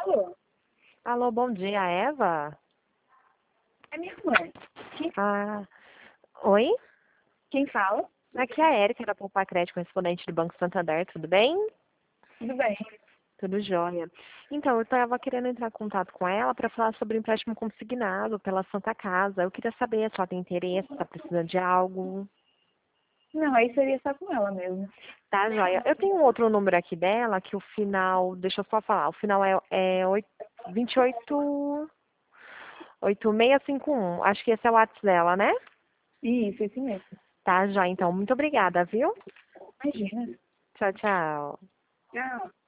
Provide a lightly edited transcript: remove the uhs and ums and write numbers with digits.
Alô? Alô, bom dia, Eva? É minha mãe. Ah, oi? Quem fala? Aqui é a Érica da Poupa Crédito, correspondente do Banco Santander, tudo bem? Tudo bem. Tudo jóia. Então, eu estava querendo entrar em contato com ela para falar sobre o empréstimo consignado pela Santa Casa. Eu queria saber se ela tem interesse, se está precisando de algo. Não, aí seria só com ela mesmo. Tá, jóia. Eu tenho um outro número aqui dela, que o final, deixa eu só falar, o final é 28 8651. Acho que esse é o WhatsApp dela, né? Isso mesmo. Tá, já. Então, muito obrigada, viu? Imagina. Tchau, tchau. Tchau.